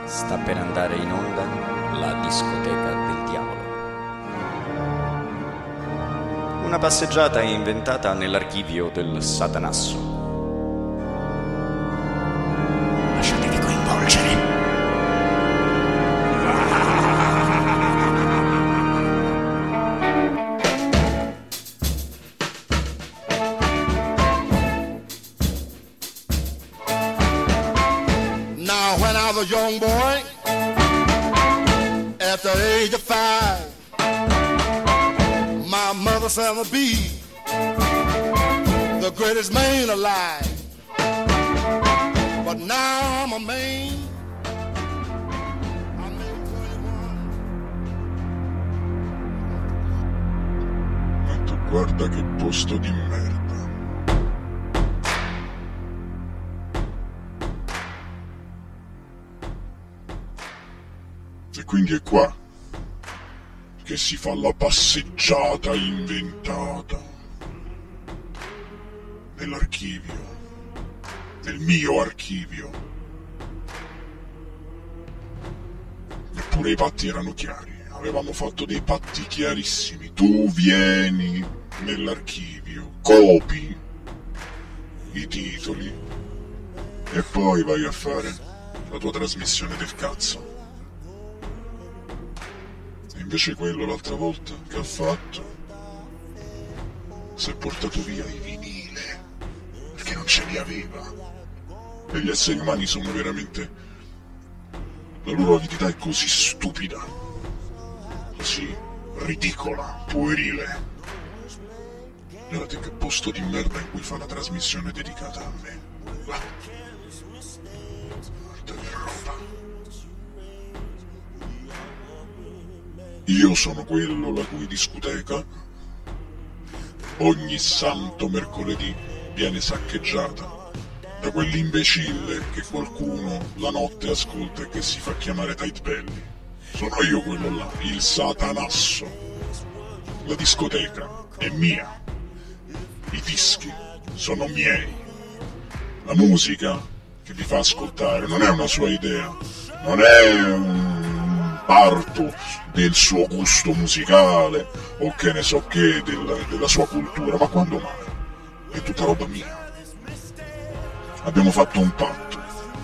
Sta per andare in onda la discoteca del diavolo. Una passeggiata inventata nell'archivio del Satanasso. Lasciatevi coinvolgere. Now when I was a young boy, at the age of 5, my mother said I'd be the greatest man alive. But now I'm a man. I'm 21. Ma tu guarda che posto di merda. E quindi è qua che si fa la passeggiata inventata nell'archivio, nel mio archivio. Eppure i patti erano chiari, avevamo fatto dei patti chiarissimi. Tu vieni nell'archivio, copi i titoli e poi vai a fare la tua trasmissione del cazzo. Invece quello l'altra volta che ha fatto si è portato via i vinile perché non ce li aveva. E gli esseri umani sono veramente, la loro avidità è così stupida, così ridicola, puerile. Guardate che posto di merda in cui fa la trasmissione dedicata a me. Là. Guarda che roba. Io sono quello la cui discoteca ogni santo mercoledì viene saccheggiata da quell'imbecille che qualcuno la notte ascolta e che si fa chiamare Tight Belly. Sono io quello là, il Satanasso. La discoteca è mia. I dischi sono miei. La musica che vi fa ascoltare non è una sua idea, non è un parto del suo gusto musicale o che ne so che della sua cultura, ma quando mai? È tutta roba mia. Abbiamo fatto un patto.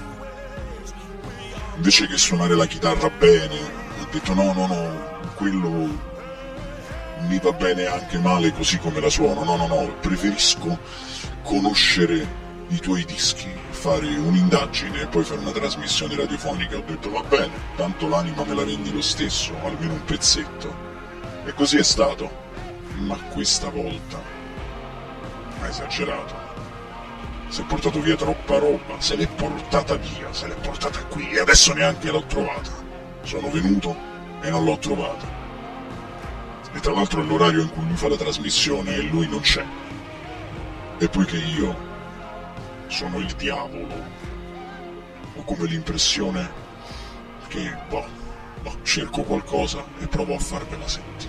Invece che suonare la chitarra bene, ho detto no, quello mi va bene anche male così come la suono, no, preferisco conoscere i tuoi dischi, fare un'indagine e poi fare una trasmissione radiofonica. Ho detto va bene, tanto l'anima me la vendi lo stesso, almeno un pezzetto. E così è stato. Ma questa volta ha esagerato. Si è portato via troppa roba, se l'è portata via, se l'è portata qui e adesso neanche l'ho trovata. Sono venuto e non l'ho trovata. E tra l'altro è l'orario in cui lui fa la trasmissione e lui non c'è. E poiché io sono il diavolo, ho come l'impressione che, cerco qualcosa e provo a farvela sentire.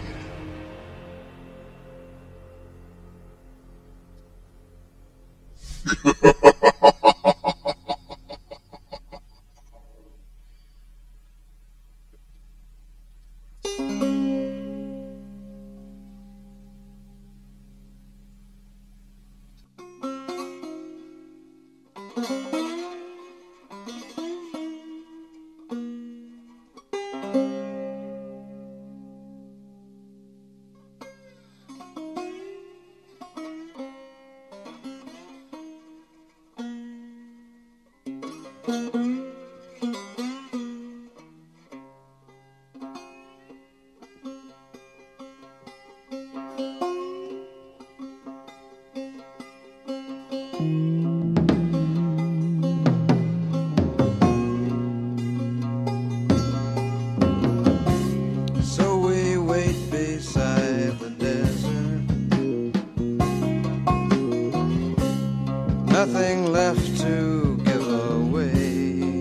Nothing left to give away.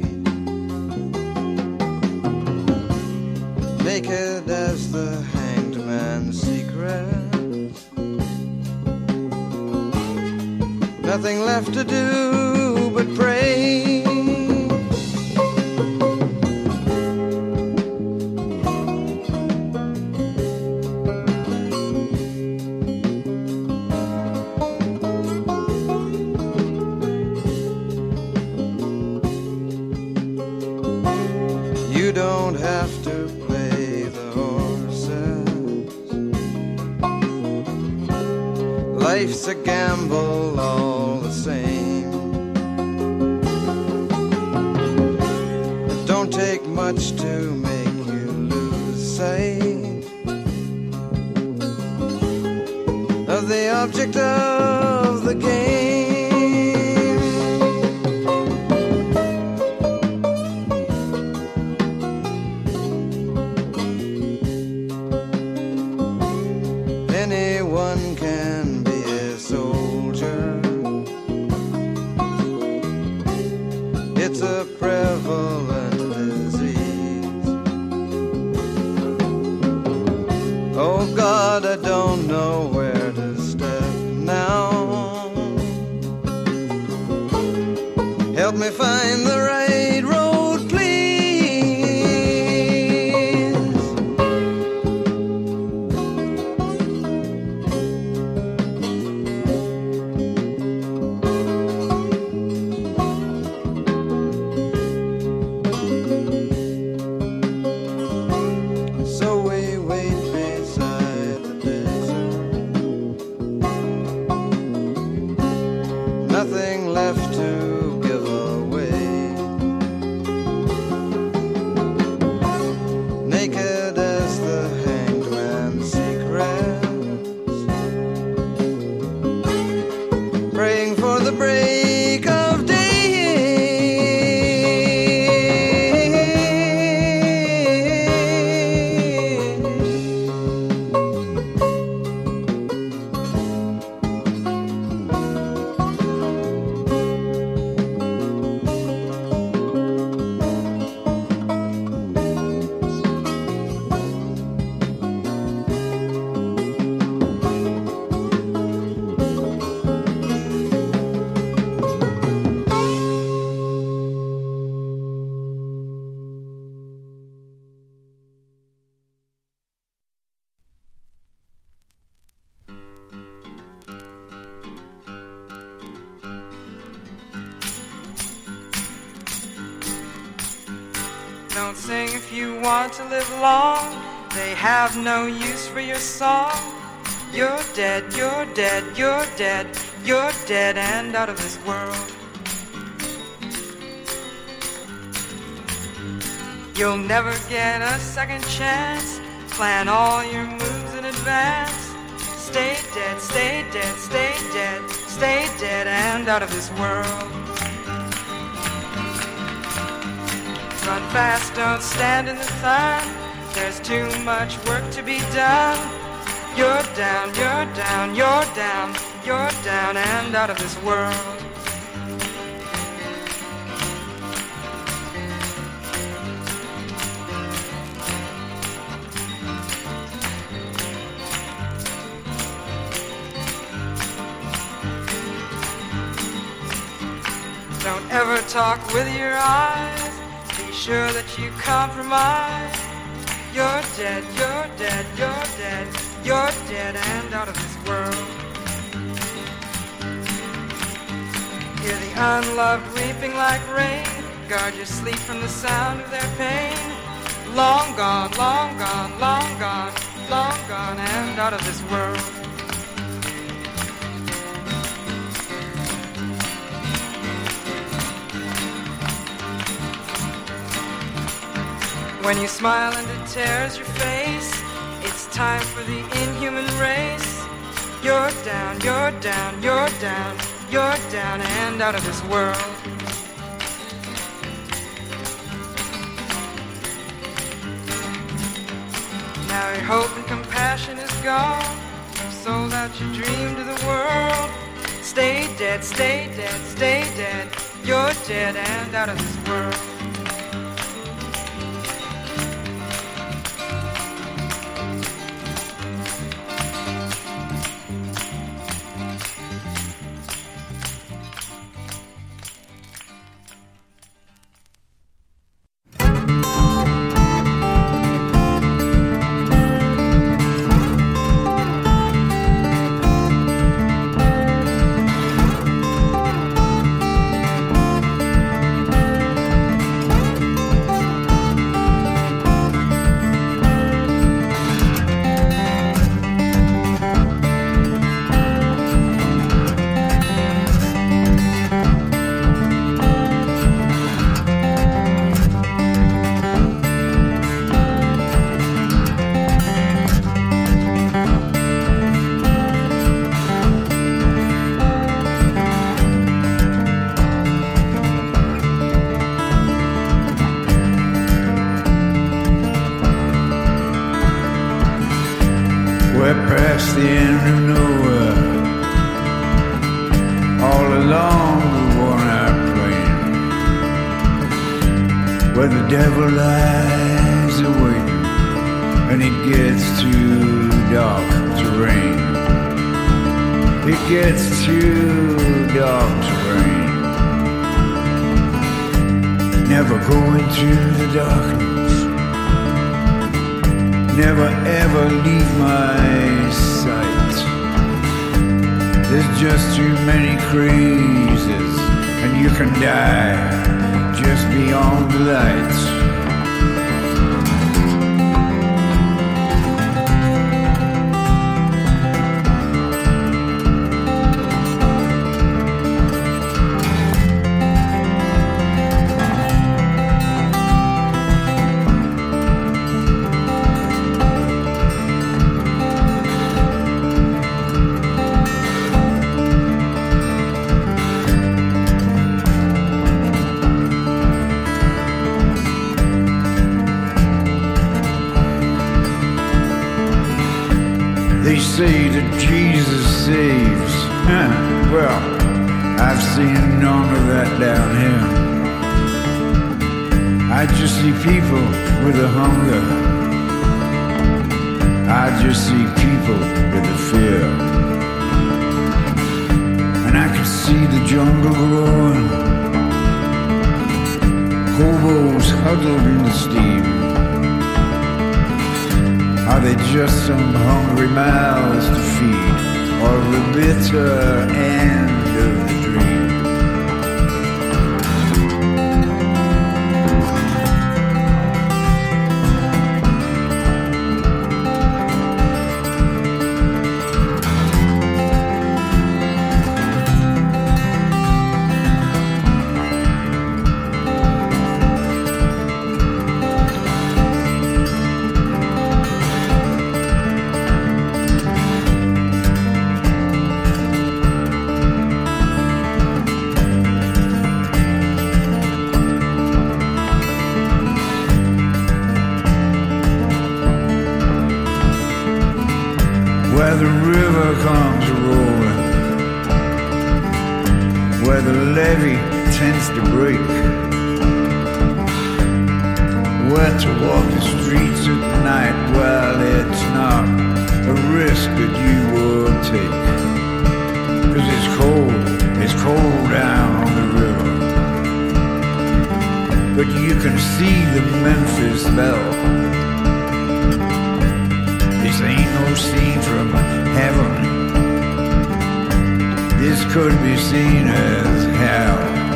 Naked as the hanged man's secret. Nothing left to do but pray. It's a gamble all the same. It don't take much to make you lose sight of the object of the game. Anyone can be a soldier. It's a prevalent disease. Oh God, I don't know where to step now. Help me find the right road, please. So we wait beside the desert. Nothing left to give away. Naked as the hanged man's secrets, praying for the break of day. Don't sing if you want to live long. They have no use for your song. You're dead, you're dead, you're dead, you're dead and out of this world. You'll never get a second chance. Plan all your moves in advance. Stay dead, stay dead, stay dead, stay dead and out of this world. Run fast, don't stand in the sun. There's too much work to be done. You're down, you're down, you're down, you're down and out of this world. Don't ever talk with your eyes. Be sure that you compromise. You're dead, you're dead, you're dead, you're dead and out of this world. Hear the unloved weeping like rain. Guard your sleep from the sound of their pain. Long gone, long gone, long gone, long gone and out of this world. When you smile and it tears your face, it's time for the inhuman race. You're down, you're down, you're down, you're down and out of this world. Now your hope and compassion is gone. You've sold out your dream to the world. Stay dead, stay dead, stay dead. You're dead and out of this world. where the devil lies awaiting, and it gets too dark to rain. It gets too dark to rain. Never go into the darkness, never ever leave my sight. There's just too many crazes, and you can die just beyond the lights. They say that Jesus saves. Well, I've seen none of that down here. I just see people with a hunger. I just see people with a fear. And I can see the jungle growing, hobos huddled in the steam. Are they just some hungry mouths to feed, or the bitter end of the dream? Where the river comes rolling, where the levee tends to break, where to walk the streets at night, well, it's not a risk that you would take. 'Cause it's cold down on the river, but you can see the Memphis Belle. This ain't no scene from heaven. This could be seen as hell.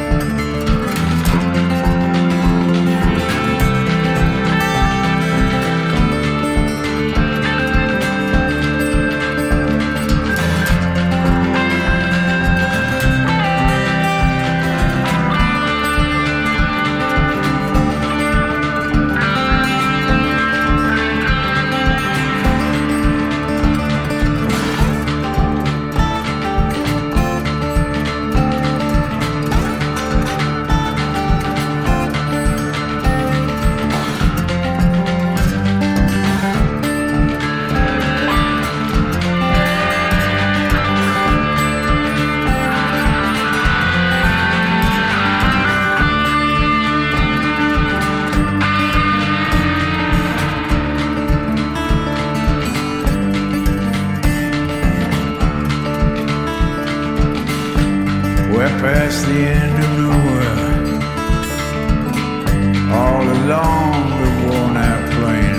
We're past the end of nowhere, all along the worn-out plain,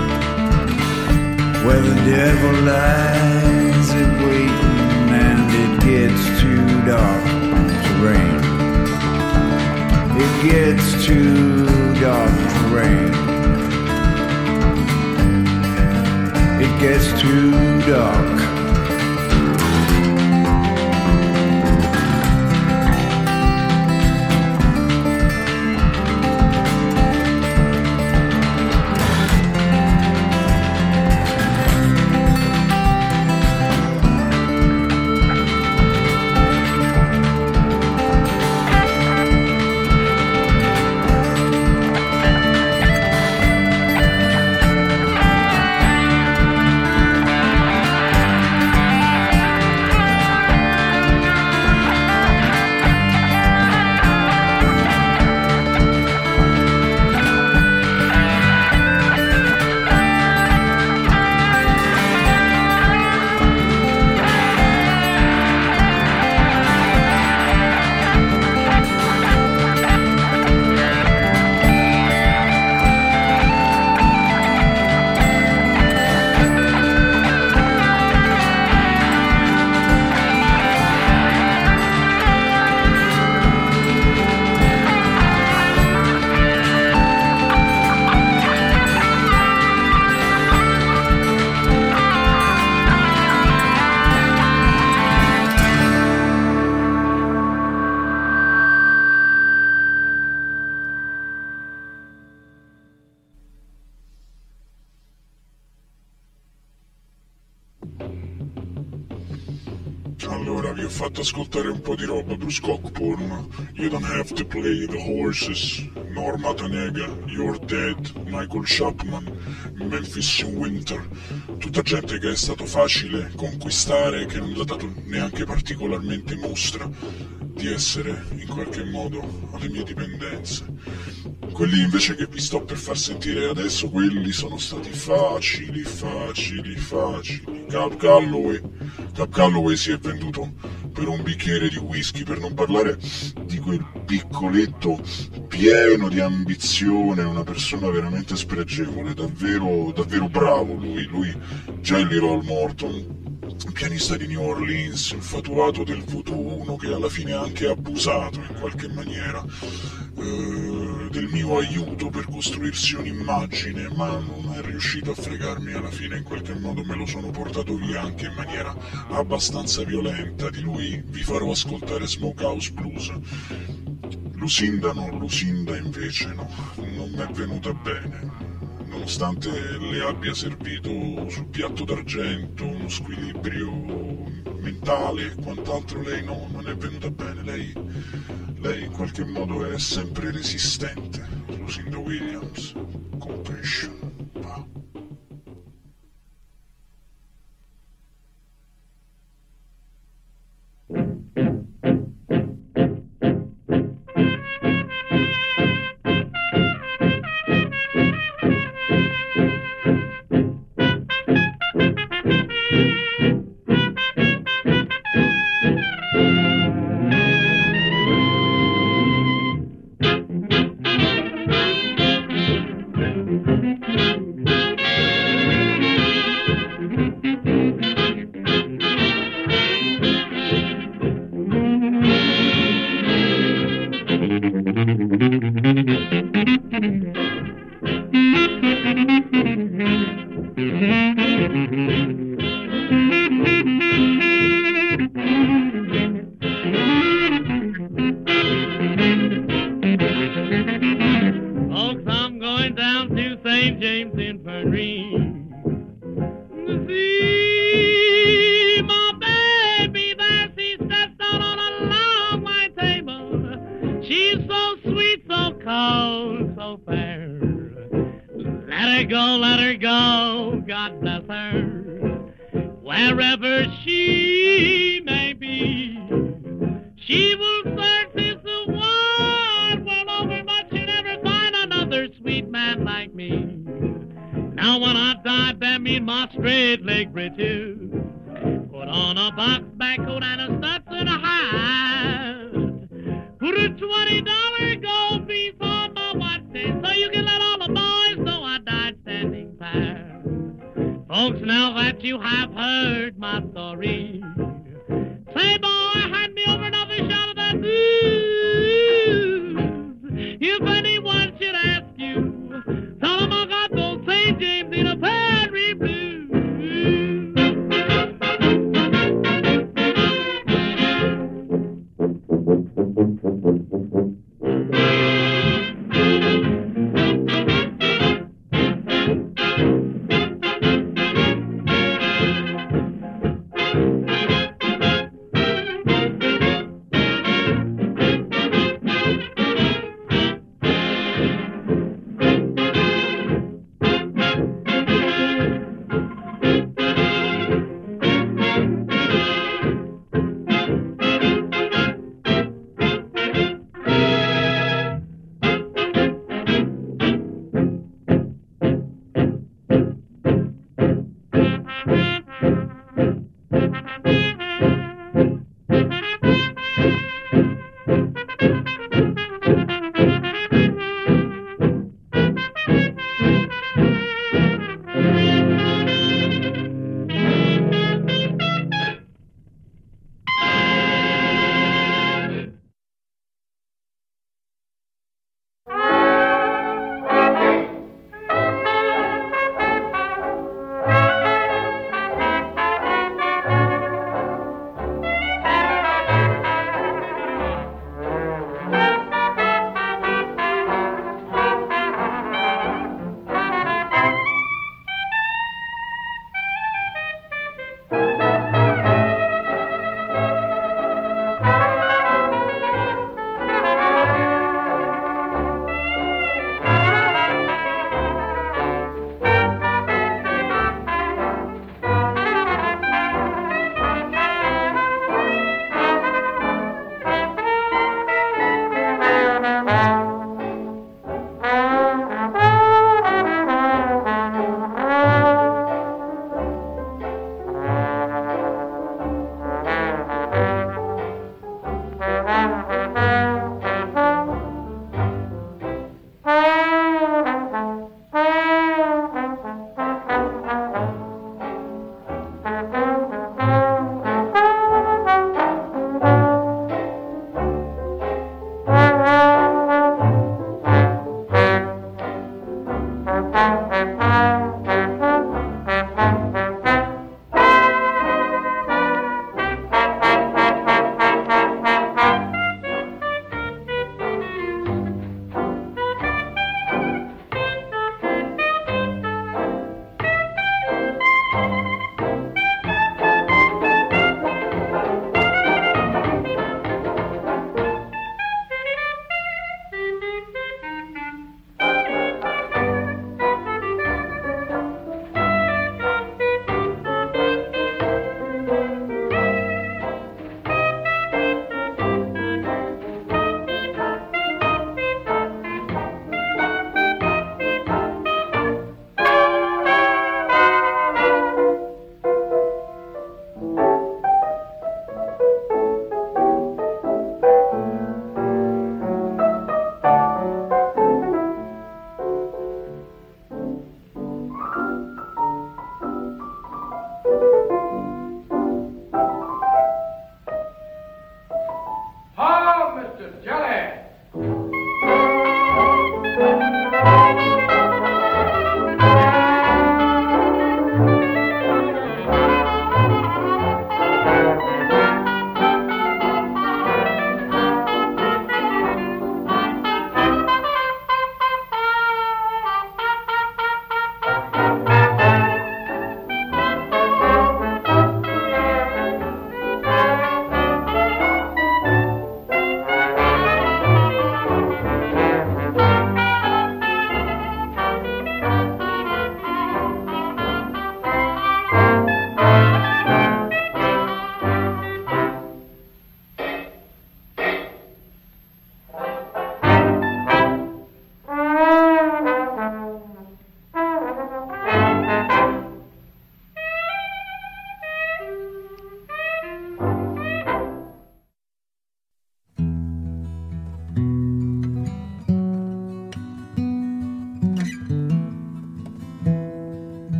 where the devil lies in waiting and it gets too dark to rain. It gets too dark to rain. It gets too dark. Allora vi ho fatto ascoltare un po' di roba, Bruce Cockburn, You Don't Have to Play the Horses, Norma Tanega, You're Dead, Michael Chapman, Memphis in Winter, tutta gente che è stato facile conquistare, che non ha dato neanche particolarmente mostra di essere in qualche modo alle mie dipendenze. Quelli invece che vi sto per far sentire adesso, quelli sono stati facili. Cab Calloway si è venduto per un bicchiere di whisky, per non parlare di quel piccoletto pieno di ambizione, una persona veramente spregevole, davvero bravo lui, Jelly Roll Morton, pianista di New Orleans, infatuato del V1 che alla fine ha anche abusato in qualche maniera del mio aiuto per costruirsi un'immagine, ma non è riuscito a fregarmi alla fine, in qualche modo me lo sono portato via anche in maniera abbastanza violenta. Di lui vi farò ascoltare Smokehouse Blues. Lucinda invece no, non mi è venuta bene. Nonostante le abbia servito sul piatto d'argento uno squilibrio mentale e quant'altro, lei no, non è venuta bene. Lei in qualche modo è sempre resistente. Lucinda Williams, Compassion. Va.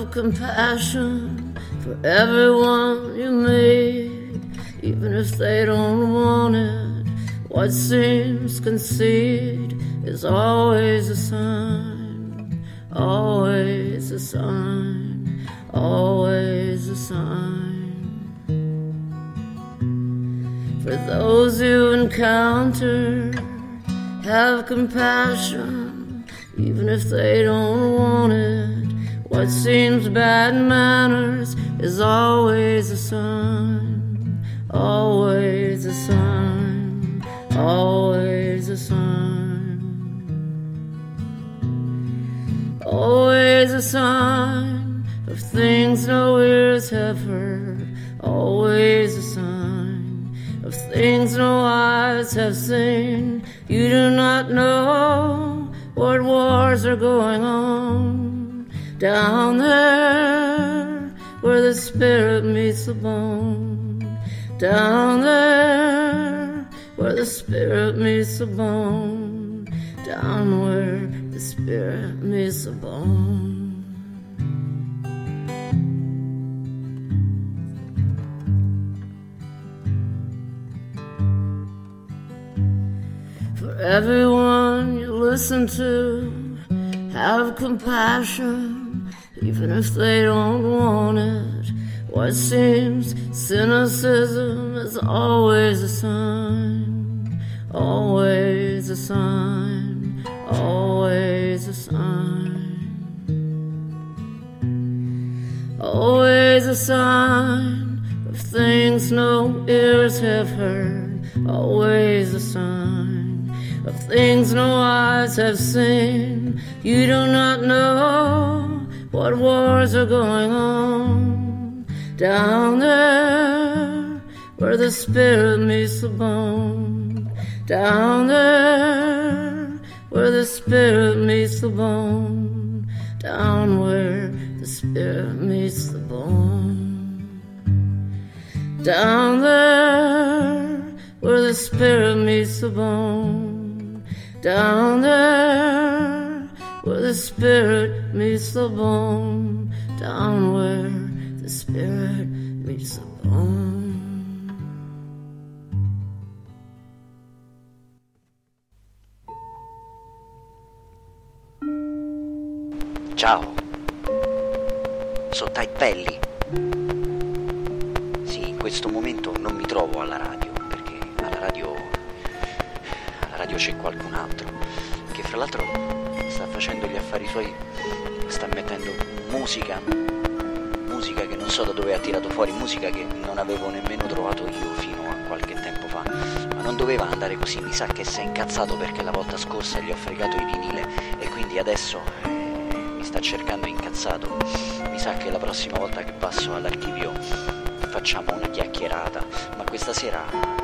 Have compassion for everyone you meet, even if they don't want it. What seems conceit is always a sign, always a sign, always a sign. For those you encounter, have compassion, even if they don't want it. What seems bad manners is always a sign, always a sign, always a sign, always a sign of things no ears have heard, always a sign of things no eyes have seen. You do not know what wars are going on down there where the spirit meets the bone, down there where the spirit meets the bone, down where the spirit meets the bone. For everyone you listen to, have compassion, even if they don't want it. What seems cynicism is always a sign, always a sign, always a sign, always a sign of things no ears have heard, always a sign of things no eyes have seen. You do not know what wars are going on down there where the spirit meets the bone, down there where the spirit meets the bone, down where the spirit meets the bone, down there where the spirit meets the bone, down there where the spirit meets the bone, down where the spirit meets the bone. Ciao, sono Type Belly. Sì, in questo momento non mi trovo alla radio, perché alla radio c'è qualcun altro, che fra l'altro sta facendo gli affari suoi, sta mettendo musica che non so da dove ha tirato fuori, musica che non avevo nemmeno trovato io fino a qualche tempo fa, ma non doveva andare così. Mi sa che si è incazzato perché la volta scorsa gli ho fregato il vinile e quindi adesso mi sta cercando incazzato. Mi sa che la prossima volta che passo all'archivio facciamo una chiacchierata, ma questa sera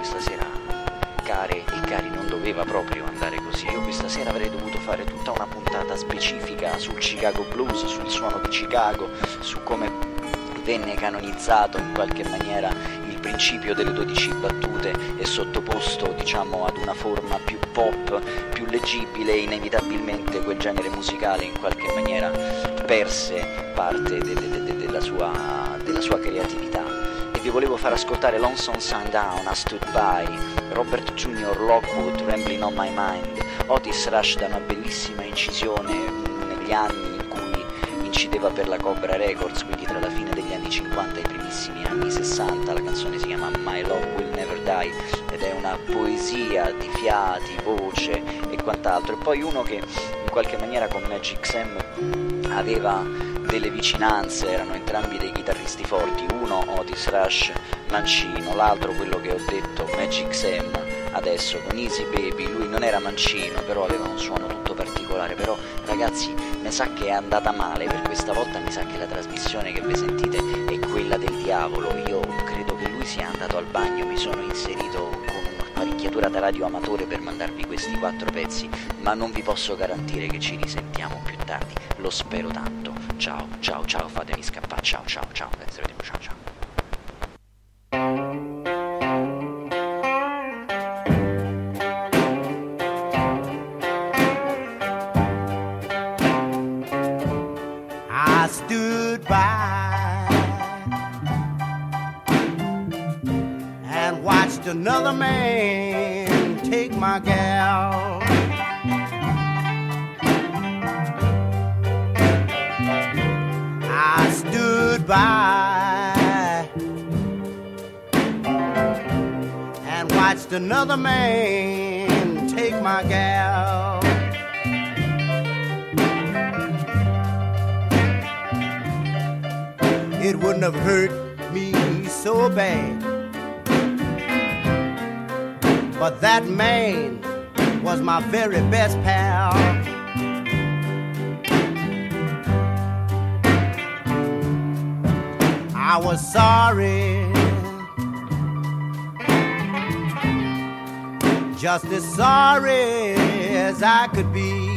care e cari, non doveva proprio andare così. Io questa sera avrei dovuto fare tutta una puntata specifica sul Chicago Blues, sul suono di Chicago, su come venne canonizzato in qualche maniera il principio delle 12 battute e sottoposto, diciamo, ad una forma più pop, più leggibile. Inevitabilmente quel genere musicale in qualche maniera perse parte della sua creatività. Vi volevo far ascoltare Lonesome Sundown, I Stood By, Robert Jr., Lockwood, Rambling on My Mind, Otis Rush da una bellissima incisione negli anni in cui incideva per la Cobra Records, quindi tra la fine degli anni 50 e i primissimi anni 60. La canzone si chiama My Love Will Never Die ed è una poesia di fiati, voce e quant'altro. E poi uno che in qualche maniera con Magic Sam aveva delle vicinanze, erano entrambi dei chitarristi forti, uno Otis Rush mancino, l'altro quello che ho detto Magic Sam adesso con Easy Baby. Lui non era mancino, però aveva un suono tutto particolare. Però ragazzi, mi sa che è andata male per questa volta, mi sa che la trasmissione che vi sentite è quella del diavolo. Io credo che lui sia andato al bagno, mi sono inserito con un'apparecchiatura da radio amatore per mandarvi questi 4 pezzi, ma non vi posso garantire che ci risentiamo più tardi, lo spero tanto. Ciao, ciao, ciao, fatemi scappare, ciao, ciao, ciao, ci vediamo, ciao, ciao. I stood stood by and watched another man take my gal. I stood by and watched another man take my gal. It wouldn't have hurt me so bad, but that man was my very best pal. I was sorry, just as sorry as I could be.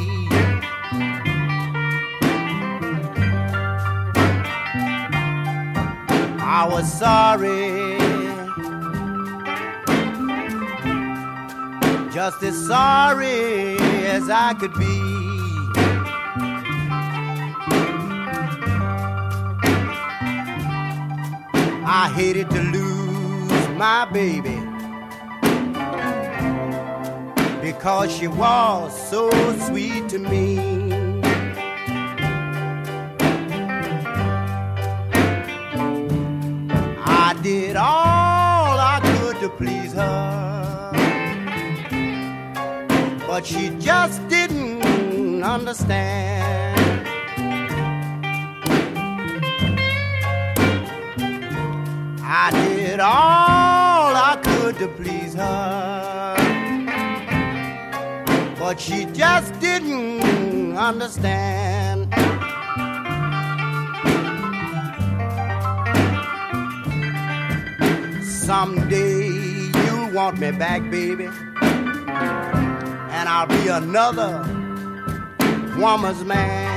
I was sorry, just as sorry as I could be. I hated to lose my baby because she was so sweet to me. I did all I could to please her, but she just didn't understand. I did all I could to please her, but she just didn't understand. Someday you'll want me back, baby, and I'll be another woman's man.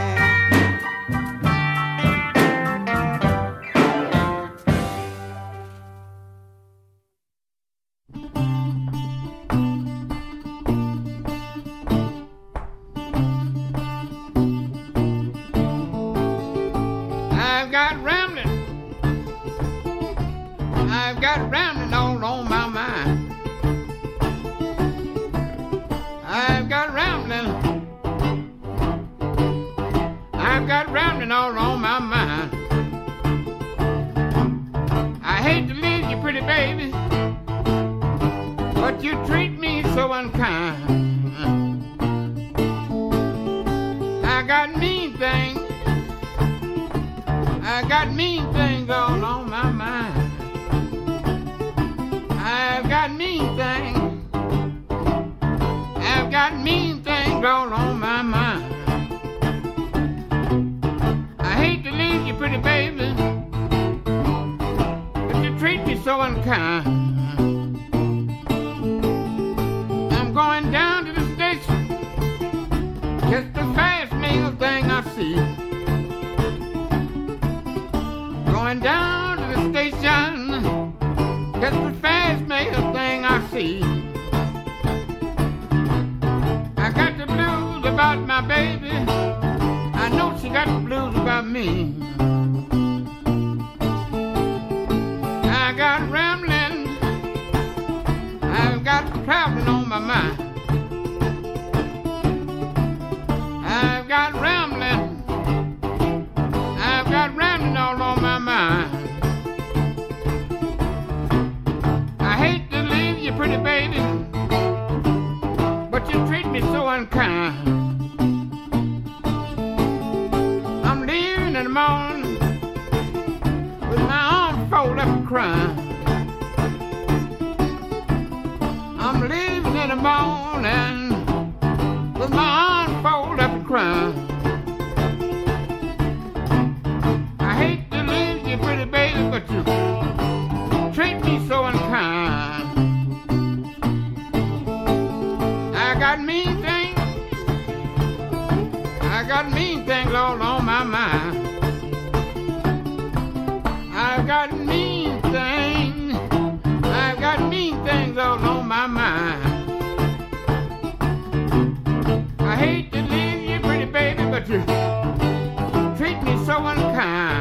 I hate to leave you, pretty baby, but you treat me so unkind.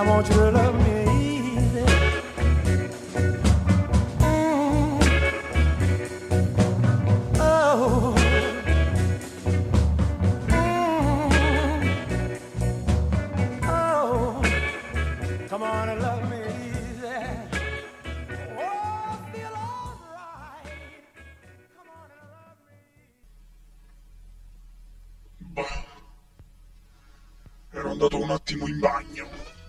I want you to love me easy. Oh. Oh. Come on and love me easy. Oh, feel all right. Come on and love me. Bah. Ero andato un attimo in bagno.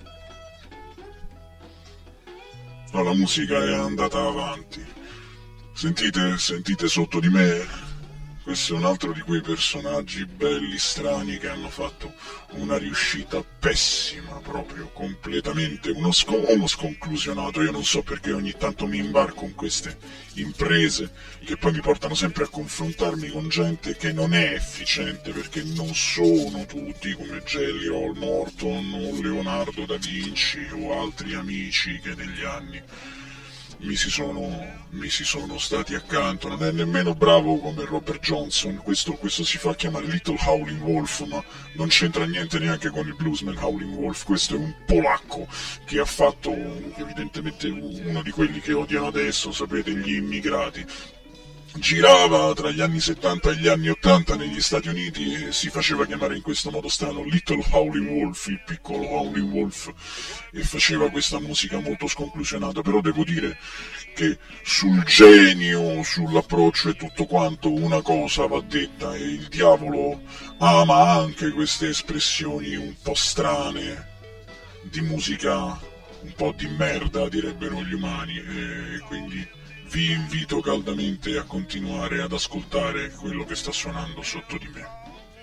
No, la musica è andata avanti. Sentite sotto di me? Questo è un altro di quei personaggi belli, strani, che hanno fatto una riuscita pessima, proprio completamente, uno sconclusionato. Io non so perché ogni tanto mi imbarco in queste imprese che poi mi portano sempre a confrontarmi con gente che non è efficiente, perché non sono tutti come Jelly Roll Morton o Leonardo da Vinci o altri amici che negli anni mi si sono stati accanto. Non è nemmeno bravo come Robert Johnson, questo si fa chiamare Little Howling Wolf, ma non c'entra niente neanche con il bluesman Howling Wolf. Questo è un polacco che ha fatto evidentemente uno di quelli che odiano adesso, sapete, gli immigrati. Girava tra gli anni 70 e gli anni 80 negli Stati Uniti e si faceva chiamare in questo modo strano Little Howling Wolf, il piccolo Howling Wolf, e faceva questa musica molto sconclusionata. Però devo dire che sul genio, sull'approccio e tutto quanto una cosa va detta, e il diavolo ama anche queste espressioni un po' strane di musica un po' di merda, direbbero gli umani, e quindi vi invito caldamente a continuare ad ascoltare quello che sta suonando sotto di me.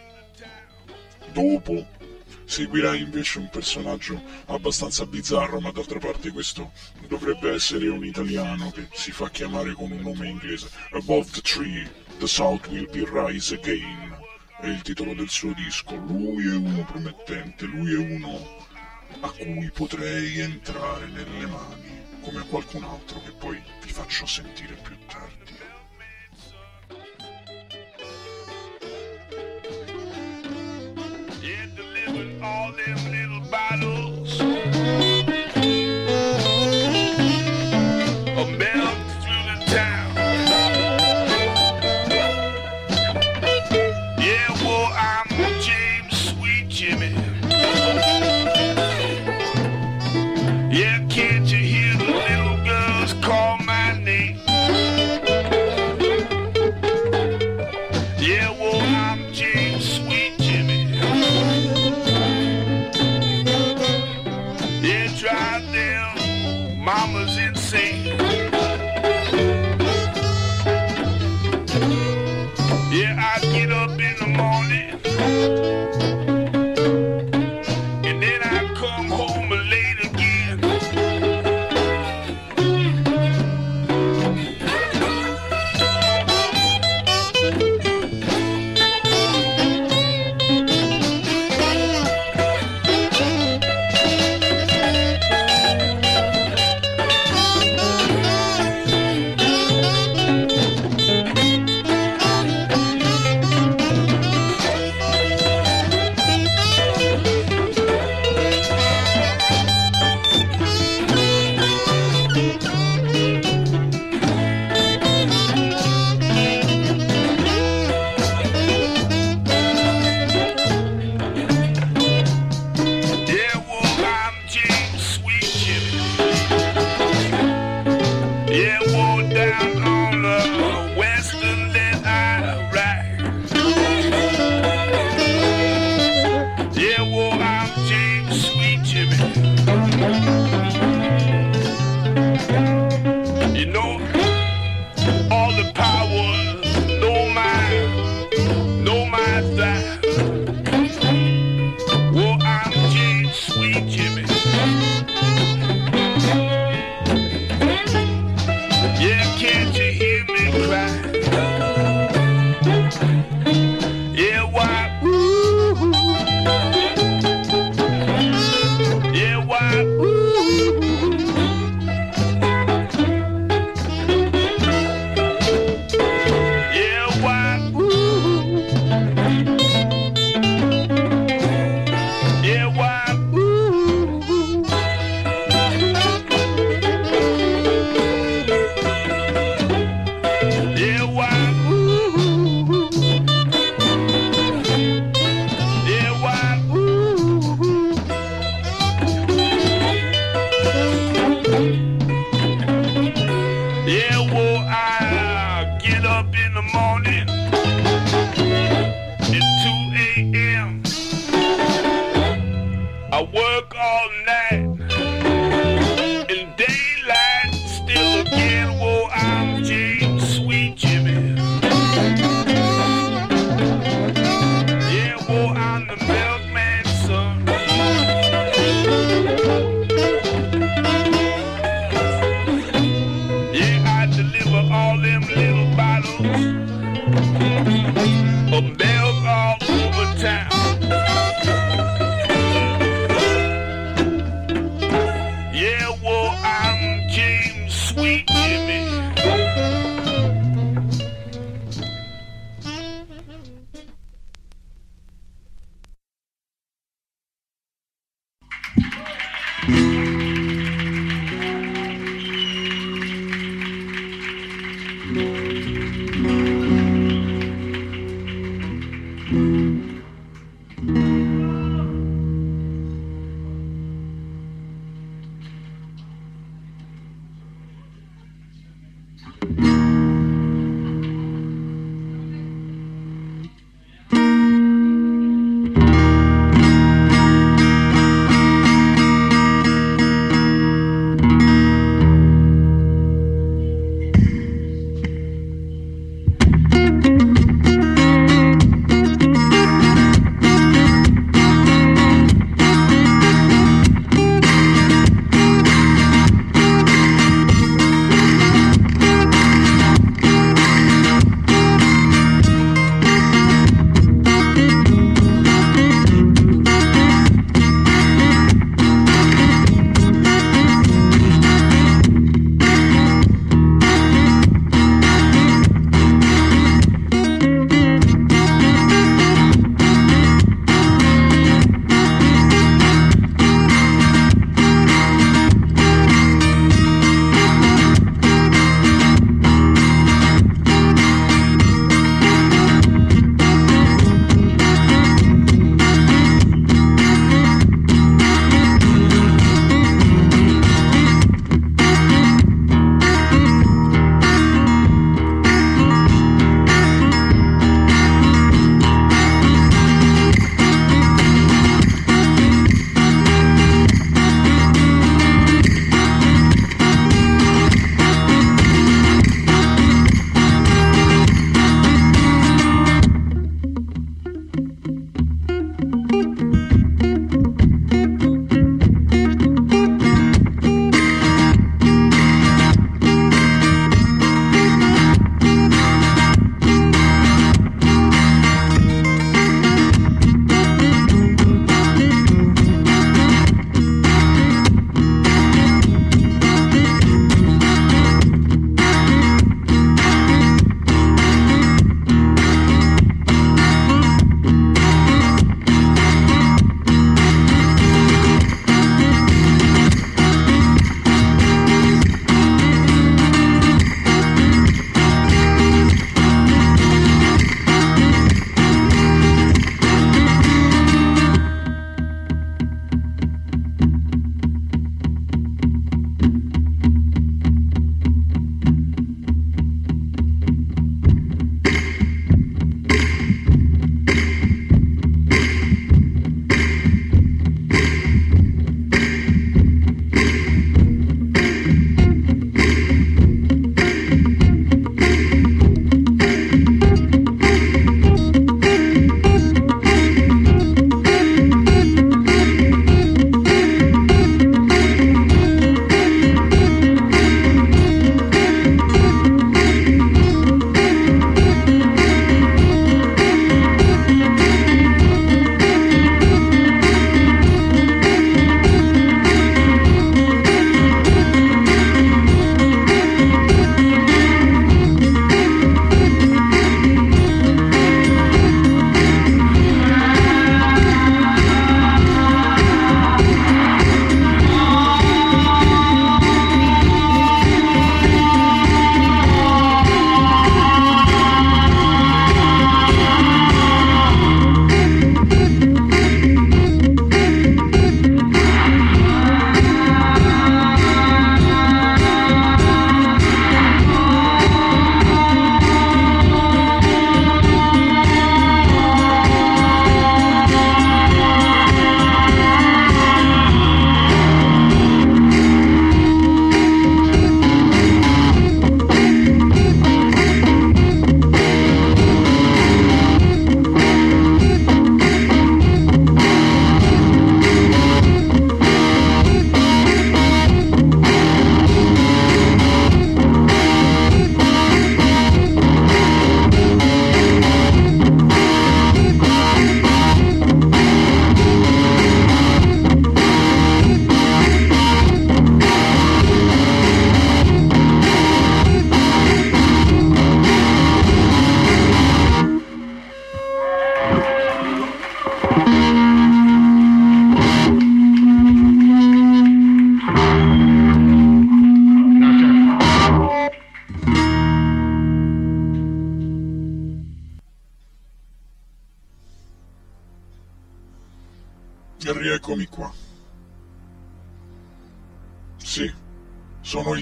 Dopo seguirà invece un personaggio abbastanza bizzarro, ma d'altra parte questo dovrebbe essere un italiano che si fa chiamare con un nome inglese. Above the Tree, the South Will Be Rise Again è il titolo del suo disco. Lui è uno promettente, lui è uno a cui potrei entrare nelle mani, come qualcun altro che poi vi faccio sentire più tardi. Yeah, delivered all them little bottles of milk through the town. Yeah, well, I'm James Sweet Jimmy. Yeah, can't you hear the little girls call my name? Yeah, well, I'm James Sweet Jimmy. Yeah, drive them mamas insane. Yeah, I get up in the morning and then I come home late again. Yeah, well, I get up in the morning at 2 a.m. I work all night in daylight, still again. Well, I'm James Sweet Jimmy. Yeah, well, I'm the milkman's son. Yeah, I deliver all them little bottles of milk all over town. Yeah, well, I'm James Sweet Jimmy.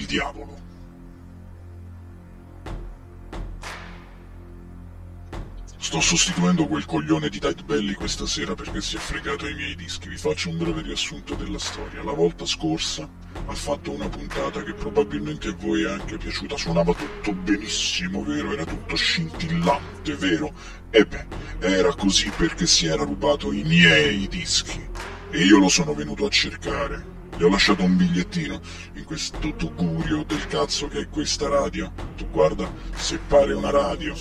diavolo. Sto sostituendo quel coglione di Tight Belly questa sera perché si è fregato ai miei dischi. Vi faccio un breve riassunto della storia. La volta scorsa ha fatto una puntata che probabilmente a voi è anche piaciuta. Suonava tutto benissimo, vero? Era tutto scintillante, vero? E beh, era così perché si era rubato i miei dischi. E io lo sono venuto a cercare. Gli ho lasciato un bigliettino in questo tugurio del cazzo che è questa radio. Tu guarda, se pare una radio.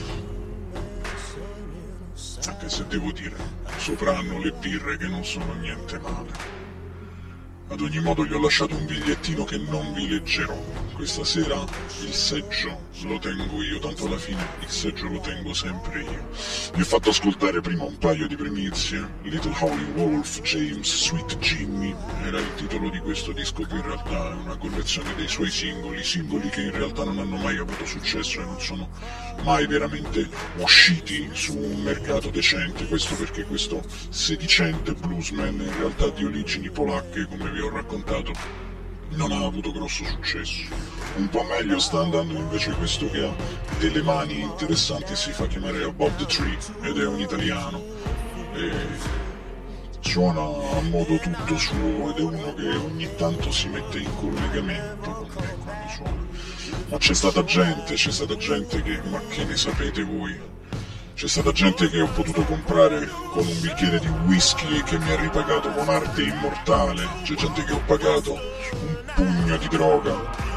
Anche se devo dire, sopranno le birre che non sono niente male. Ad ogni modo gli ho lasciato un bigliettino che non vi leggerò. Questa sera il seggio lo tengo io, tanto alla fine il seggio lo tengo sempre io. Vi ho fatto ascoltare prima un paio di primizie. Little Holly Wolf, James, Sweet Jimmy era il titolo di questo disco che in realtà è una collezione dei suoi singoli che in realtà non hanno mai avuto successo e non sono mai veramente usciti su un mercato decente. Questo perché questo sedicente bluesman in realtà di origini polacche, come vi ho raccontato, non ha avuto grosso successo. Un po' meglio sta andando invece questo che ha delle mani interessanti, si fa chiamare Above the Tree ed è un italiano e suona a modo tutto suo ed è uno che ogni tanto si mette in collegamento con me quando suona. Ma c'è stata gente che, ma che ne sapete voi? C'è stata gente che ho potuto comprare con un bicchiere di whisky e che mi ha ripagato con arte immortale. C'è gente che ho pagato un pugno di droga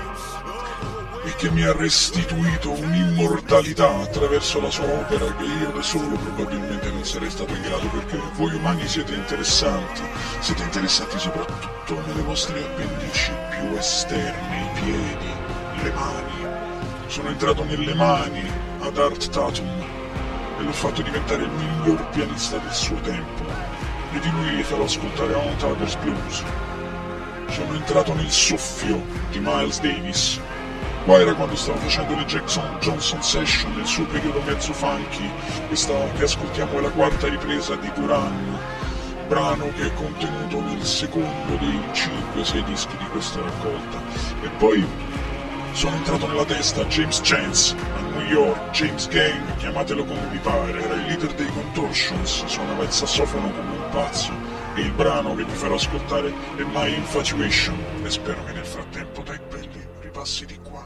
e che mi ha restituito un'immortalità attraverso la sua opera che io da solo probabilmente non sarei stato in grado, perché voi umani siete interessanti soprattutto nelle vostre appendici più esterne, i piedi, le mani. Sono entrato nelle mani ad Art Tatum e l'ho fatto diventare il miglior pianista del suo tempo, e di lui vi farò ascoltare On Tiger's Blues. Sono entrato nel soffio di Miles Davis. Qua era quando stavo facendo le Jackson Johnson Session nel suo periodo mezzo funky. Questa che ascoltiamo è la quarta ripresa di Duran, brano che è contenuto nel secondo dei 5-6 dischi di questa raccolta. E poi sono entrato nella testa James Chance a New York, James Gang, chiamatelo come vi pare, era il leader dei Contortions, suonava il sassofono come un pazzo e il brano che vi farò ascoltare è My Infatuation e spero che nel frattempo Tight Belly ripassi di qua.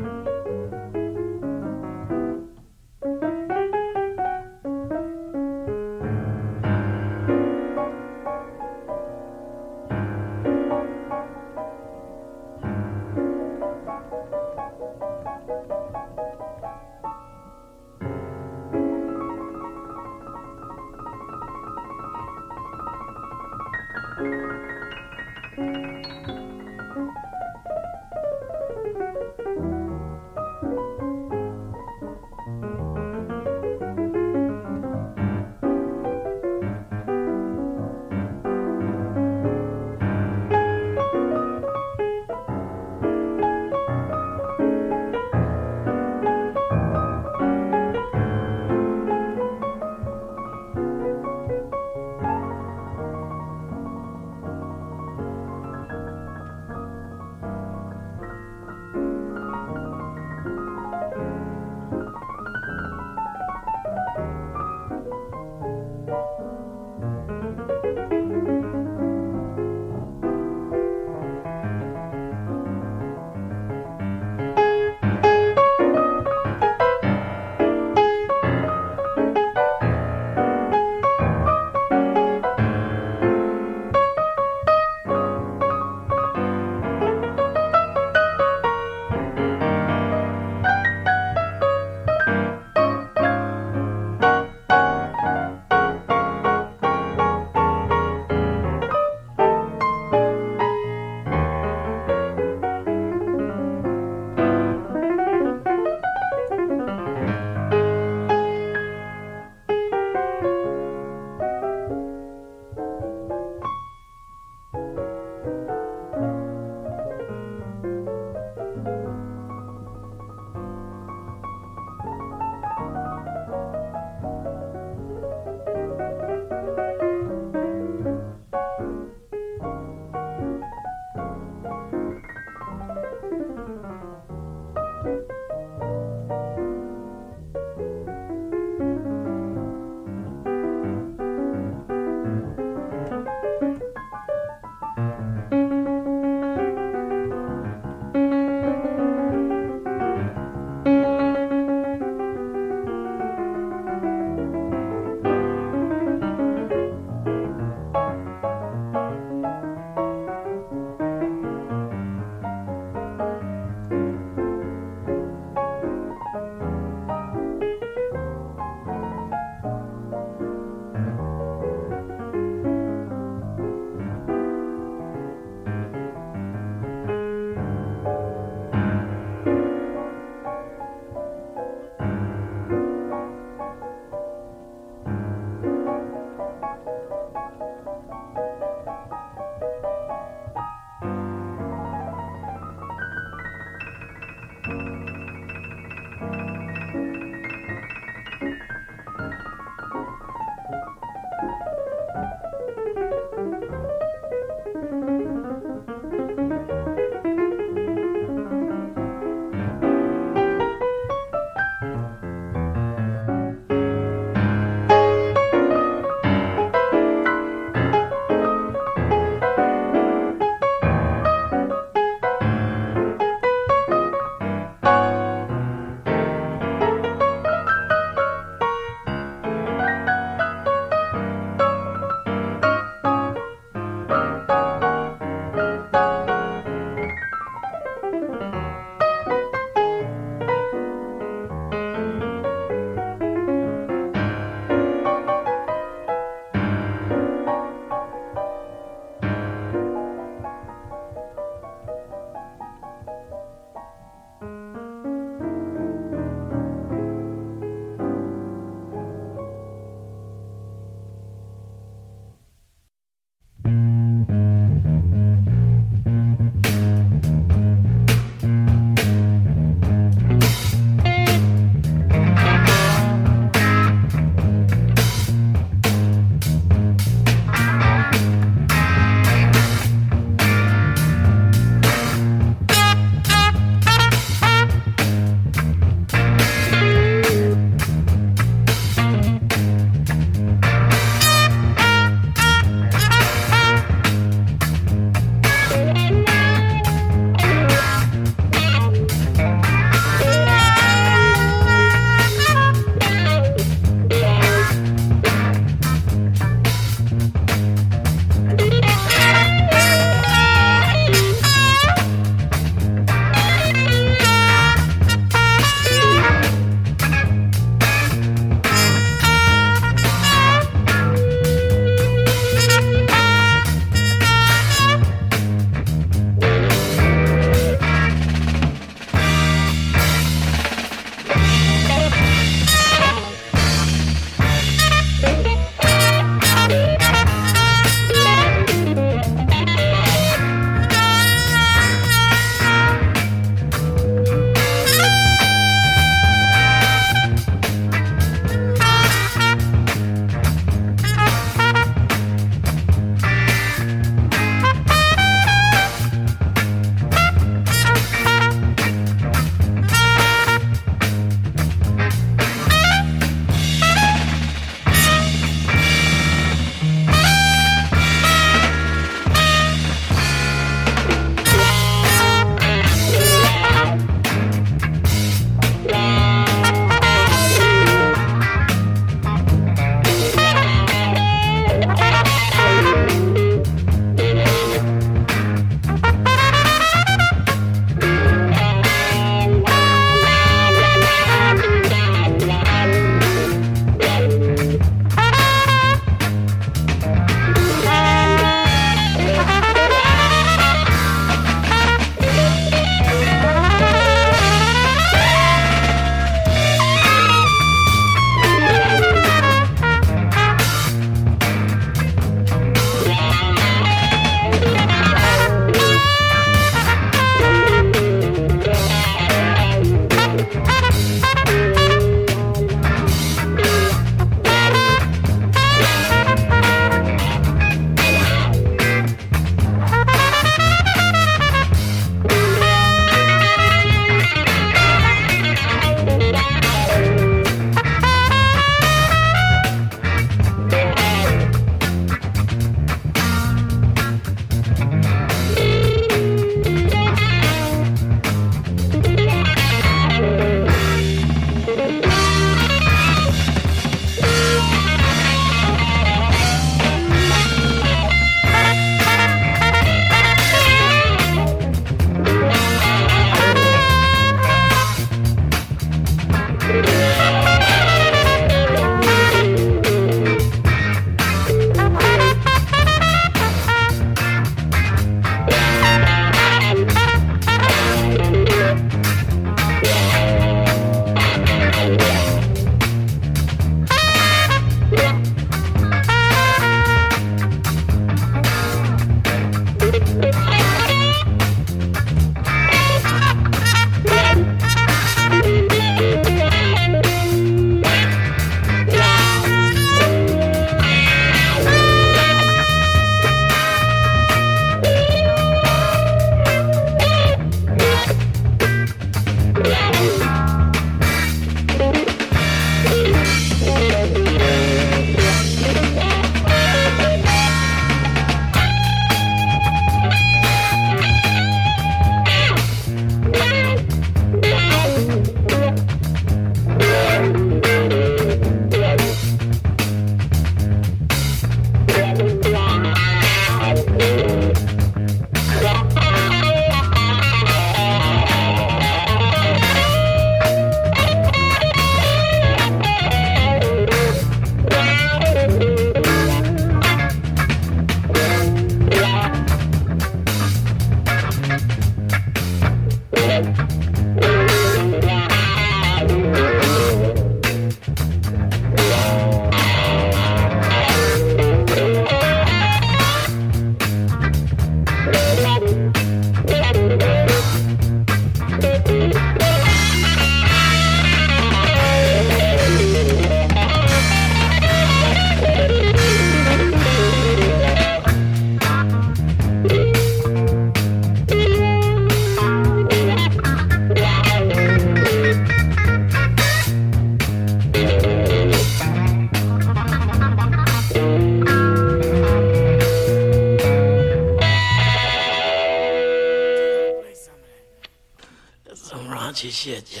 长期卸甲。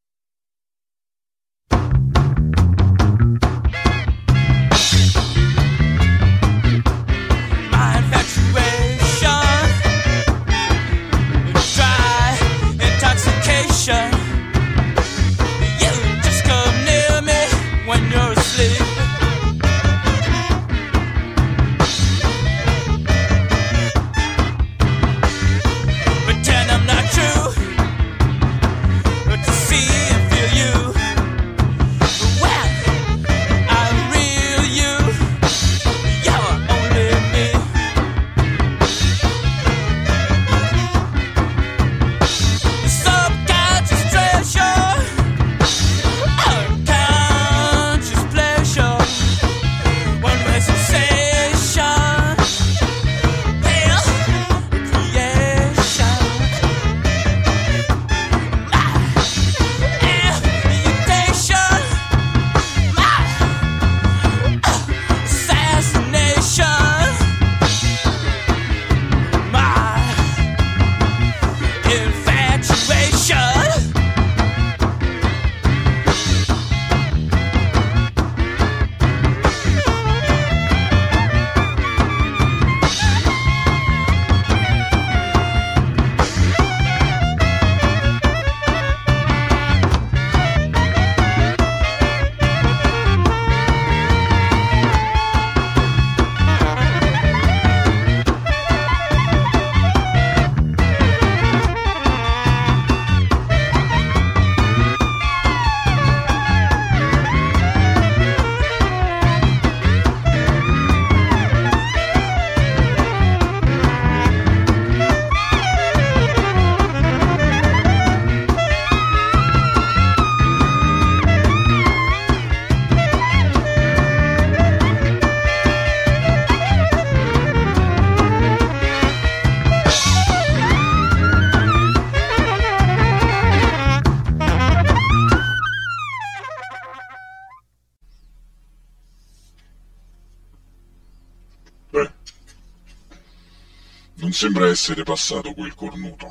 Non sembra essere passato quel cornuto.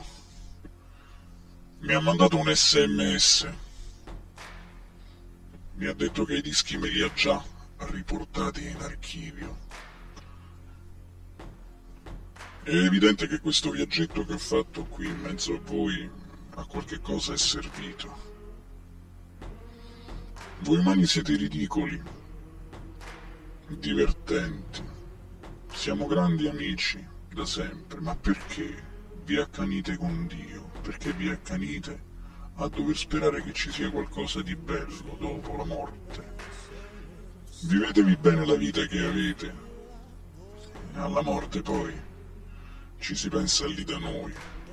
Mi ha mandato un SMS. Mi ha detto che i dischi me li ha già riportati in archivio. È evidente che questo viaggetto che ho fatto qui in mezzo a voi a qualche cosa è servito. Voi umani siete ridicoli, divertenti, siamo grandi amici da sempre, ma perché vi accanite con Dio? Perché vi accanite a dover sperare che ci sia qualcosa di bello dopo la morte? Vivetevi bene la vita che avete, alla morte poi ci si pensa lì da noi.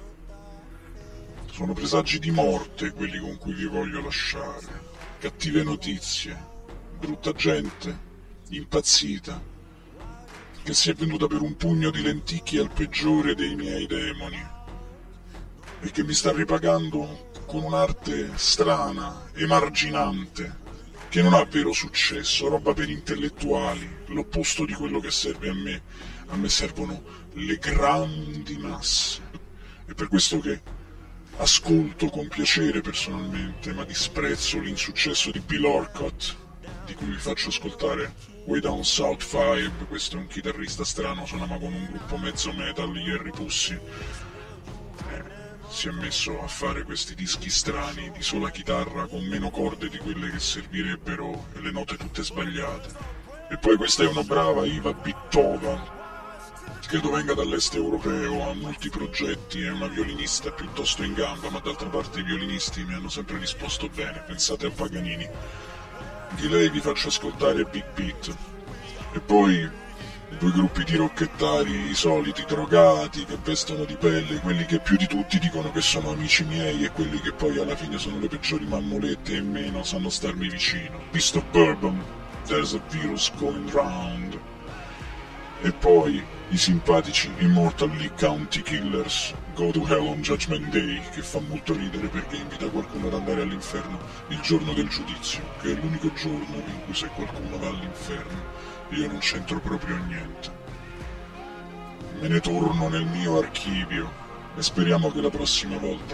Sono presagi di morte quelli con cui vi voglio lasciare, cattive notizie, brutta gente, impazzita, che si è venduta per un pugno di lenticchie al peggiore dei miei demoni e che mi sta ripagando con un'arte strana, emarginante, che non ha vero successo, roba per intellettuali, l'opposto di quello che serve a me. A me servono le grandi masse. È per questo che ascolto con piacere personalmente, ma disprezzo l'insuccesso di Bill Orcutt, di cui vi faccio ascoltare Way Down South 5. Questo è un chitarrista strano, suonava con un gruppo mezzo metal, gli Harry Pussy. Si è messo a fare questi dischi strani di sola chitarra con meno corde di quelle che servirebbero e le note tutte sbagliate. E poi questa è una brava Iva Bittova, credo venga dall'est europeo, ha molti progetti, è una violinista piuttosto in gamba, ma d'altra parte i violinisti mi hanno sempre risposto bene. Pensate a Paganini. Di lei vi faccio ascoltare Big Beat. E poi due gruppi di rocchettari, i soliti drogati che vestono di pelle, quelli che più di tutti dicono che sono amici miei e quelli che poi alla fine sono le peggiori mammolette e meno sanno starmi vicino. Beast of Bourbon, There's a Virus Going Round. E poi i simpatici Immortal League County Killers, Go to Hell on Judgment Day, che fa molto ridere perché invita qualcuno ad andare all'inferno il giorno del giudizio, che è l'unico giorno in cui se qualcuno va all'inferno io non c'entro proprio niente. Me ne torno nel mio archivio e speriamo che la prossima volta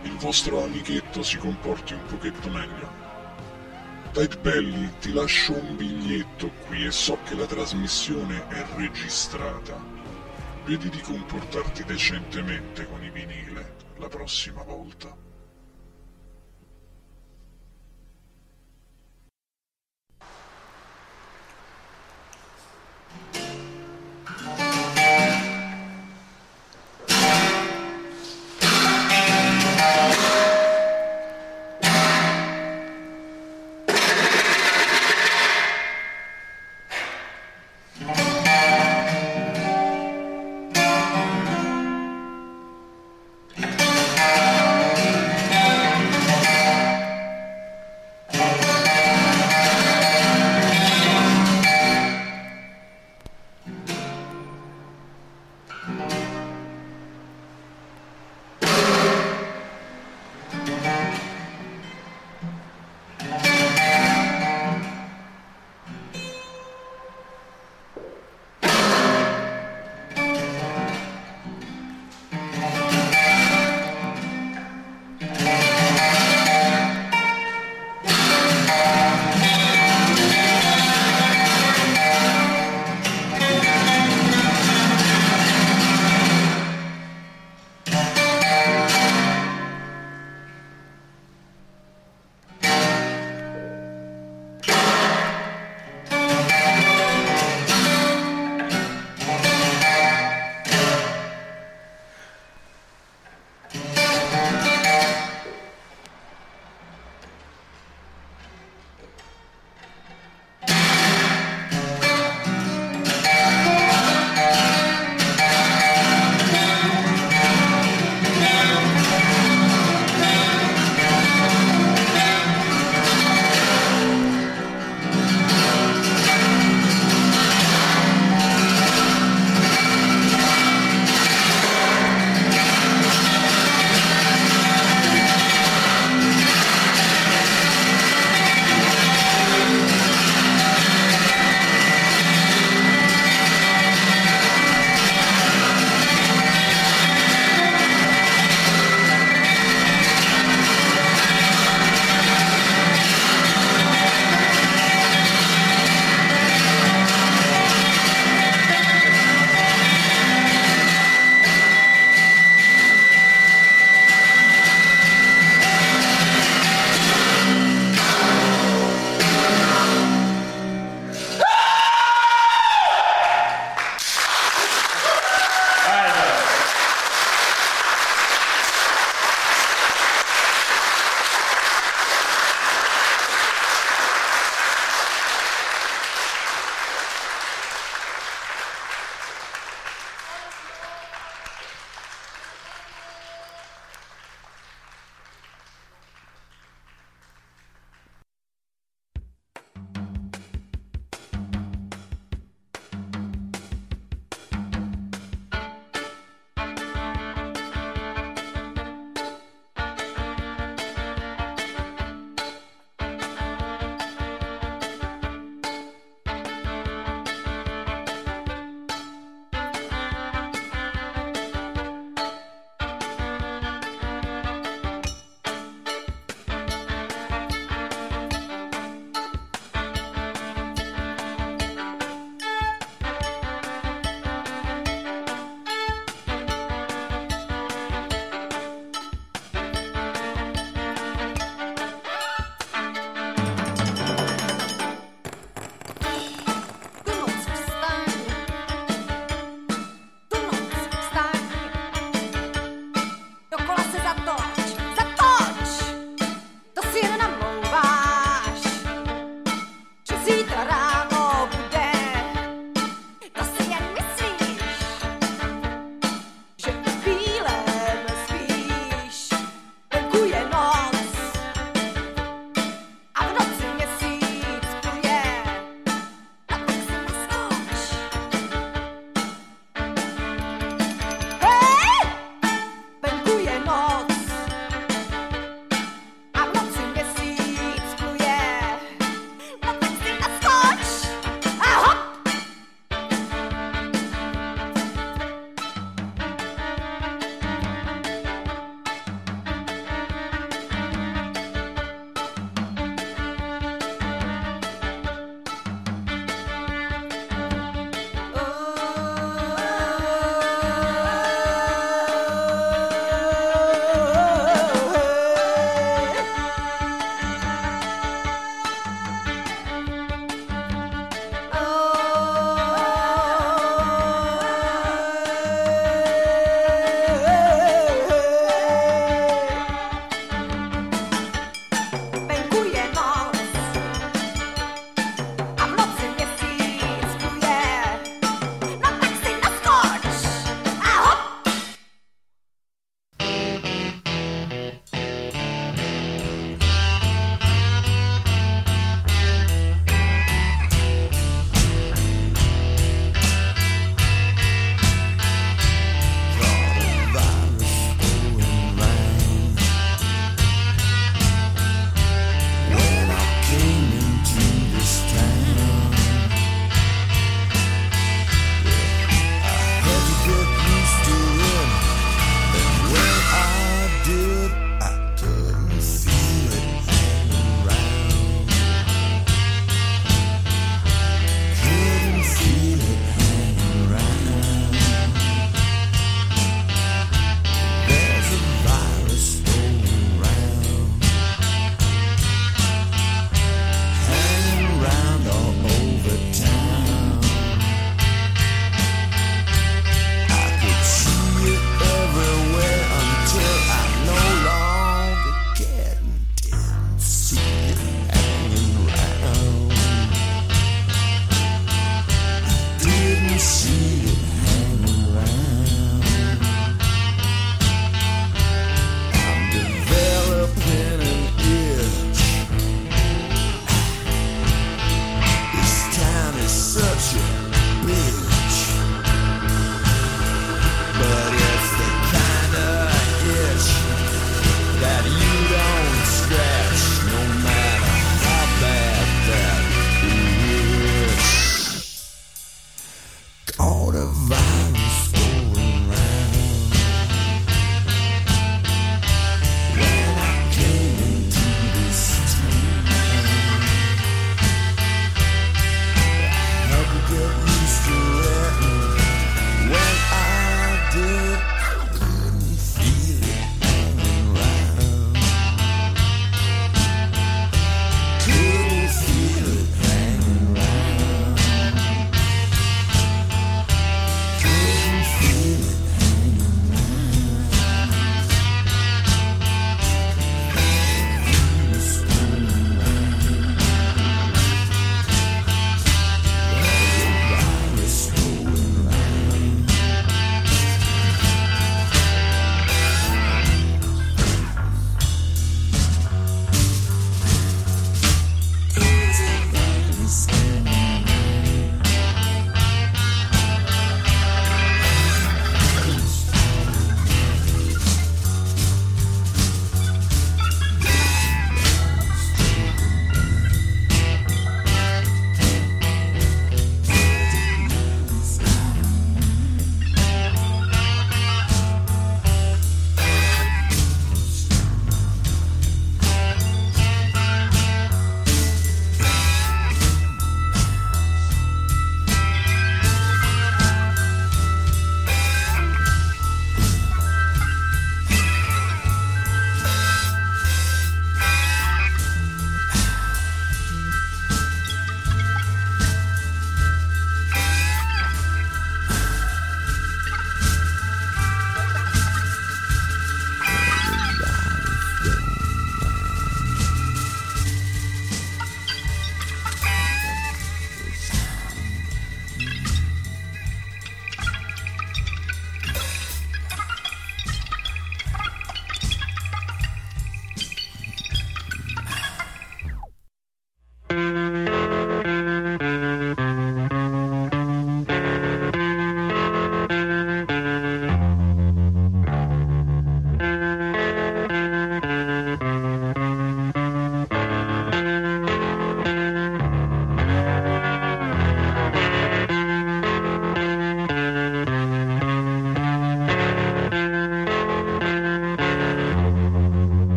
il vostro amichetto si comporti un pochetto meglio. Tide Belly, ti lascio un biglietto qui e so che la trasmissione è registrata. Vedi di comportarti decentemente con i vinile la prossima volta.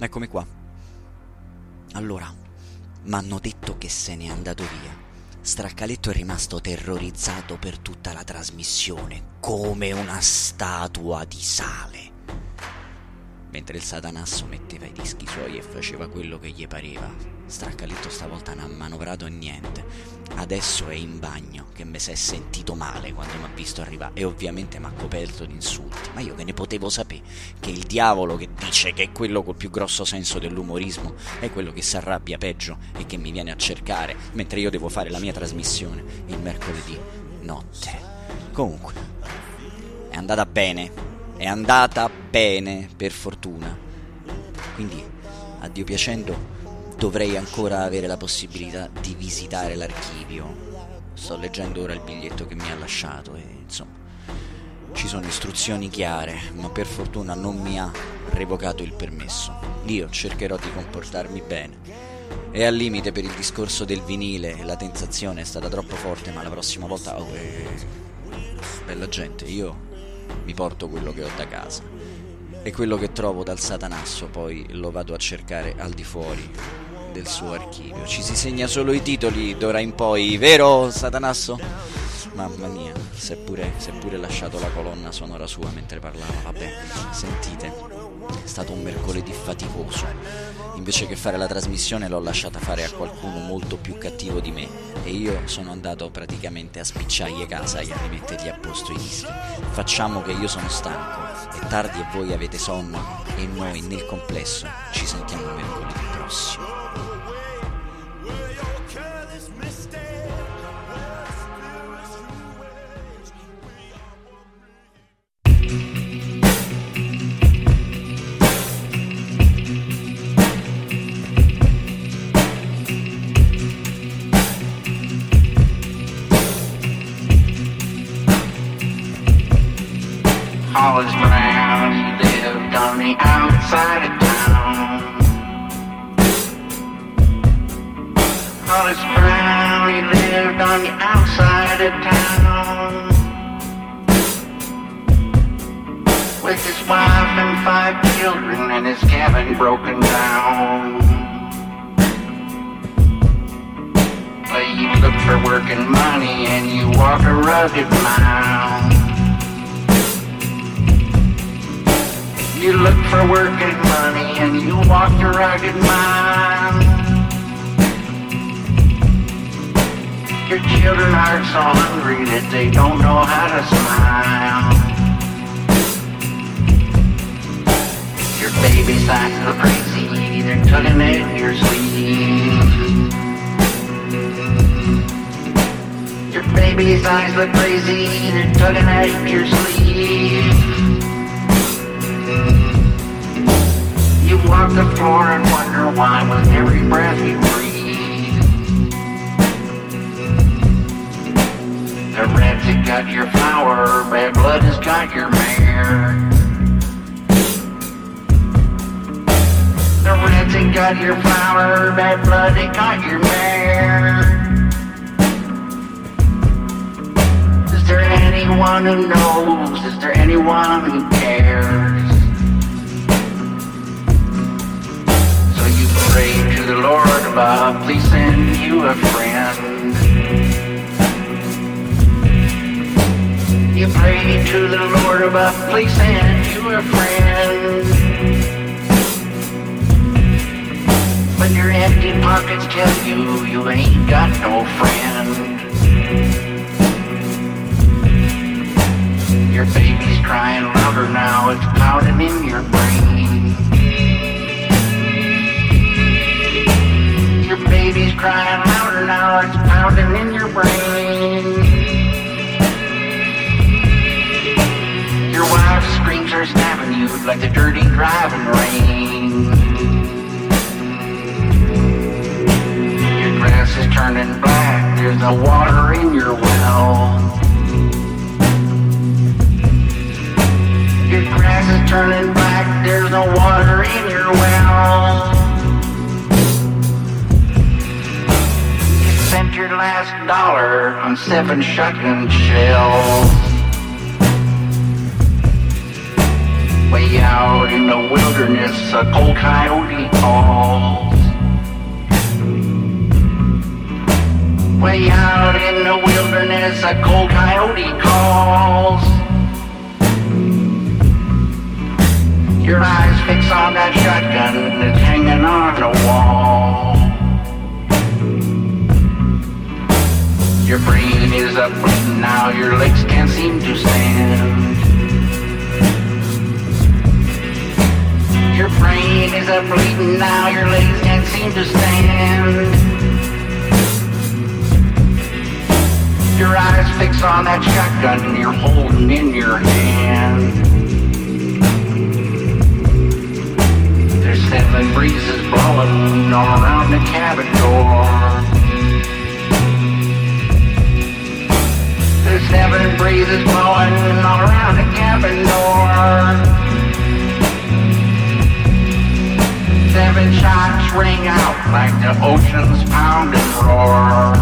Eccomi qua. Allora, m'hanno detto che se n'è andato via. Straccaletto è rimasto terrorizzato per tutta la trasmissione, come una statua di sale. Mentre il Satanasso metteva i dischi suoi e faceva quello che gli pareva, Straccaletto stavolta non ha manovrato niente. Adesso è in bagno, che mi si è sentito male quando mi ha visto arrivare e ovviamente mi ha coperto di insulti. Ma io che ne potevo sapere che il diavolo, che dice che è quello col più grosso senso dell'umorismo, è quello che si arrabbia peggio e che mi viene a cercare mentre io devo fare la mia trasmissione il mercoledì notte. Comunque, è andata bene. È andata bene, per fortuna. Quindi, a Dio piacendo, dovrei ancora avere la possibilità di visitare l'archivio. Sto leggendo ora il biglietto che mi ha lasciato e, insomma, ci sono istruzioni chiare, ma per fortuna non mi ha revocato il permesso. Io cercherò di comportarmi bene. E al limite per il discorso del vinile, la tentazione è stata troppo forte, ma la prossima volta... bella gente, io... mi porto quello che ho da casa e quello che trovo dal Satanasso poi lo vado a cercare al di fuori del suo archivio. Ci si segna solo i titoli d'ora in poi, vero Satanasso? Mamma mia, si è pure lasciato la colonna sonora sua mentre parlava. Vabbè, sentite, è stato un mercoledì faticoso. Invece che fare la trasmissione l'ho lasciata fare a qualcuno molto più cattivo di me e io sono andato praticamente a spicciargli casa e a rimettergli a posto i dischi. Facciamo che io sono stanco, è tardi e voi avete sonno e noi nel complesso ci sentiamo mercoledì prossimo. Hollis Brown, he lived on the outside of town. Hollis Brown, he lived on the outside of town. With his wife and 5 children and his cabin broken down. Well, you look for work and money and you walk a rugged mile. You look for work and money and you walk the rugged mile. Your children are so hungry that they don't know how to smile. Your baby's eyes look crazy, they're tugging at your sleeve. Your baby's eyes look crazy, they're tugging at your sleeve. You walk the floor and wonder why with every breath you breathe. The rats have got your flower, bad blood has got your mare. The rats have got your flower, bad blood has got your mare. Is there anyone who knows? Is there anyone who cares? Pray to the Lord above, please send you a friend. You pray to the Lord above, please send you a friend. When your empty pockets tell you you ain't got no friend. Your baby's crying louder now, it's pounding in your brain. Your baby's crying louder now, it's pounding in your brain. Your wife's screams are stabbing you like the dirty driving rain. Your grass is turning black, there's no water in your well. Your grass is turning black, there's no water in your well. Spent your last dollar on 7 shotgun shells. Way out in the wilderness wilderness, a cold coyote calls. Way out in the wilderness, a cold coyote calls. Your eyes fix on that shotgun that's hanging on the wall. Your brain is up now, your legs can't seem to stand. Your brain is up bleeding now, your legs can't seem to stand. Your eyes fix on that shotgun you're holding in your hand. There's 7 breezes blowing all around the cabin door. There's 7 breezes blowing all around the cabin door. 7 shots ring out like the ocean's pound and roar.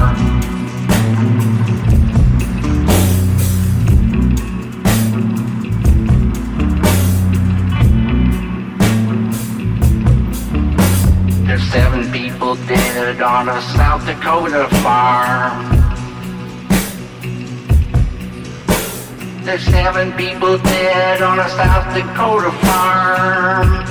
There's 7 people dead on a South Dakota farm. There's 7 people dead on a South Dakota farm.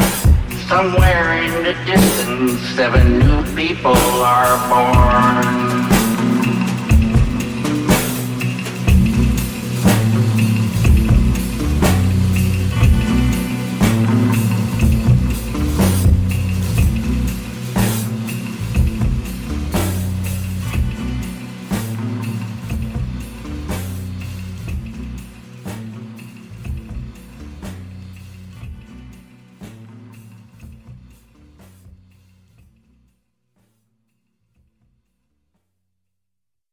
Somewhere in the distance, 7 new people are born.